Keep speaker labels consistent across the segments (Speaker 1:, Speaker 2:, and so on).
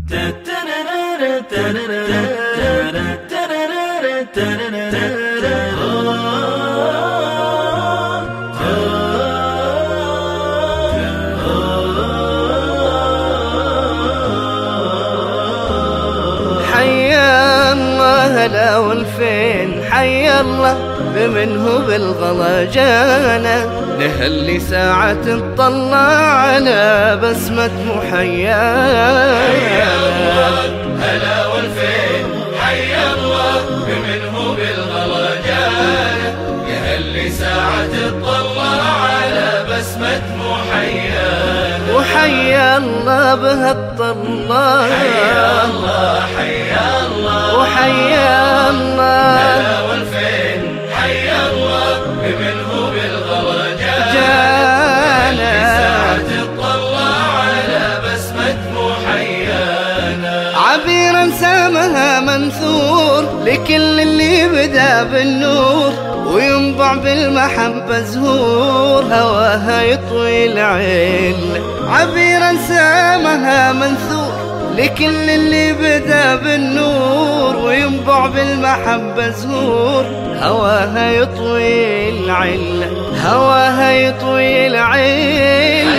Speaker 1: حيا الله هلا والفين، حيا الله بمن هو بالغلا جانا، لهاللي ساعة تطلع على بسمة محيانا.
Speaker 2: حيا الله هلا والفين، حيا الله بمن هو بالغلا جانا، لهاللي ساعة تطلع على بسمة محيانا.
Speaker 1: وحيا الله بهالطلة،
Speaker 2: حيا الله حيا الله
Speaker 1: وحيا الله
Speaker 2: هلا والفين، حيا الله بمن هو بالغلا
Speaker 1: جانا،
Speaker 2: ساعة تطلع على بسمة محيانا.
Speaker 1: عبيرا سامها منثور لكل اللي بدا بالنور، وينبع بالمحبة زهور هواها يطوي العين. عبيرا سامها منثور لكل اللي بدا بالنور، وينبع بالمحبة زهور هواها يطوي العين، هواها يطوي العين.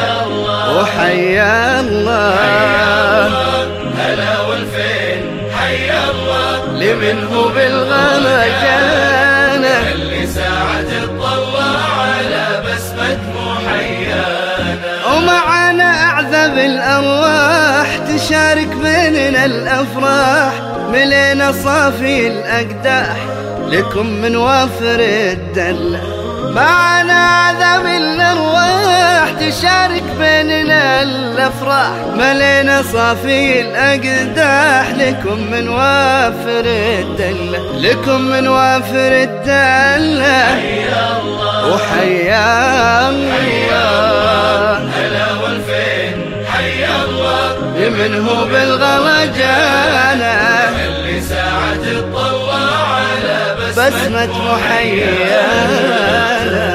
Speaker 1: وحيا الله
Speaker 2: هلا والفين، حيا الله
Speaker 1: لمن هو بالغلا جانا،
Speaker 2: اللي ساعة تطلع على بسمة محيانا.
Speaker 1: ومعنا أعذب الأرواح تشارك بيننا الأفراح، ملينا صافي الأقداح لكم من وافر الدلة. معنا أعذب الأرواح تشارك بيننا الأفراح، ملينا صافي الأقداح لكم من وافر الدلة، لكم من وافر الدلة.
Speaker 2: حيا الله
Speaker 1: وحيا الله
Speaker 2: هلا والفين، حيا الله
Speaker 1: لمن هو بالغلا جانا،
Speaker 2: اللي ساعة تطلع على
Speaker 1: بسمة محيانا.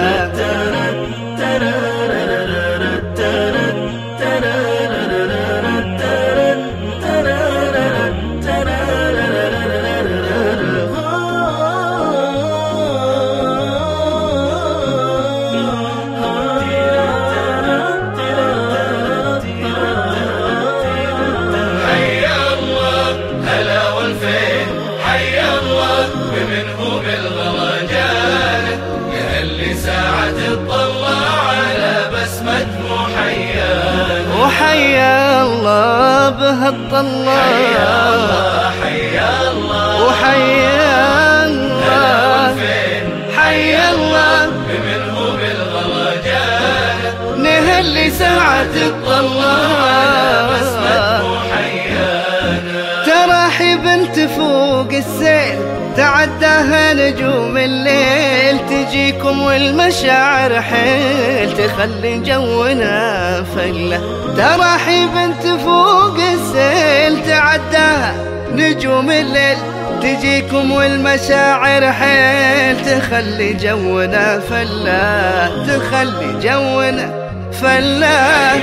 Speaker 2: حيا الله بمن هو بالغلا جانا، اللي ساعة تطلع على بسمة محيانا.
Speaker 1: وحيا الله بهالطلة،
Speaker 2: حيا الله حيا الله
Speaker 1: وحيا الله حيا الله
Speaker 2: بمن هو بالغلا جانا،
Speaker 1: نهلي ساعة تطلع
Speaker 2: بسمة محيانا.
Speaker 1: ترحيب تفوق السيل تعداها نجوم الليل، تجيكم والمشاعر حيل تخلي جونا فله. ترحيب تفوق السيل تعداها نجوم الليل، تجيكم والمشاعر حيل تخلي جونا فله، تخلي جونا فله.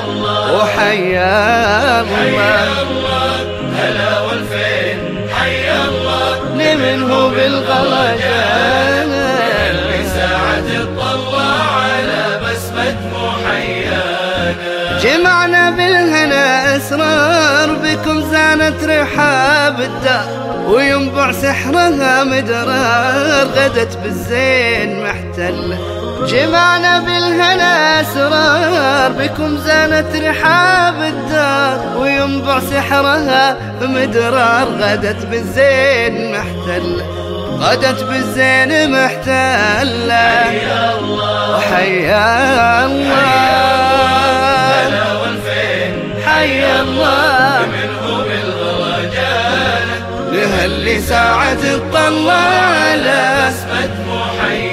Speaker 1: وحيا الله
Speaker 2: هلا والفين، حيا الله
Speaker 1: لمن هو بالغلا جانا،
Speaker 2: اللي ساعة تطلع على بسمة محيانا.
Speaker 1: جمعنا بالهنا أسرار بكم زانت رحاب الدار، وينبع سحرها مدرار غدت بالزين محتلة. جمعنا بالهنا أسرار بكم زانت رحاب الدار، وينبع سحرها مدرار غدت بالزين محتلة، غدت بالزين محتلة.
Speaker 2: حيا الله
Speaker 1: وحيا الله
Speaker 2: هلا والفين،
Speaker 1: حيا الله
Speaker 2: من هو بالغلا جانا،
Speaker 1: لهاللي ساعة تطلع على
Speaker 2: بسمة محيانا.